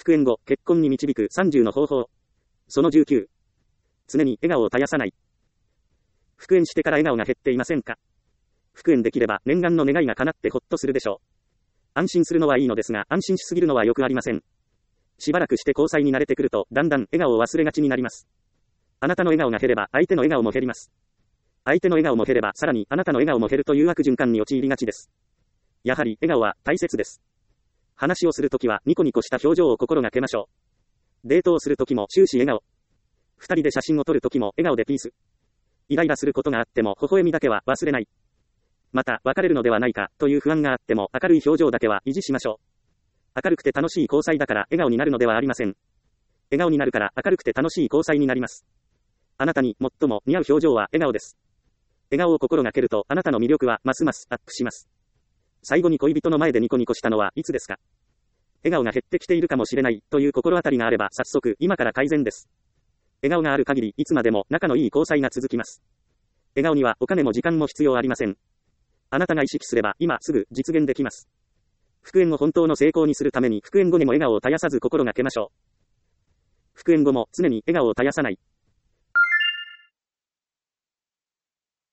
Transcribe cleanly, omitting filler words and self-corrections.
復縁後、結婚に導く30の方法。その19。常に笑顔を絶やさない。復縁してから笑顔が減っていませんか？復縁できれば念願の願いが叶ってほっとするでしょう。安心するのはいいのですが、安心しすぎるのはよくありません。しばらくして交際に慣れてくると、だんだん笑顔を忘れがちになります。あなたの笑顔が減れば、相手の笑顔も減ります。相手の笑顔も減れば、さらにあなたの笑顔も減るという悪循環に陥りがちです。やはり、笑顔は大切です。話をするときは、ニコニコした表情を心がけましょう。デートをするときも終始笑顔。二人で写真を撮るときも笑顔でピース。イライラすることがあっても、微笑みだけは忘れない。また、別れるのではないか、という不安があっても、明るい表情だけは維持しましょう。明るくて楽しい交際だから、笑顔になるのではありません。笑顔になるから、明るくて楽しい交際になります。あなたに最も似合う表情は笑顔です。笑顔を心がけると、あなたの魅力はますますアップします。最後に恋人の前でニコニコしたのはいつですか？笑顔が減ってきているかもしれない、という心当たりがあれば、早速、今から改善です。笑顔がある限り、いつまでも仲のいい交際が続きます。笑顔にはお金も時間も必要ありません。あなたが意識すれば、今すぐ実現できます。復縁を本当の成功にするために、復縁後にも笑顔を絶やさず心がけましょう。復縁後も常に笑顔を絶やさない。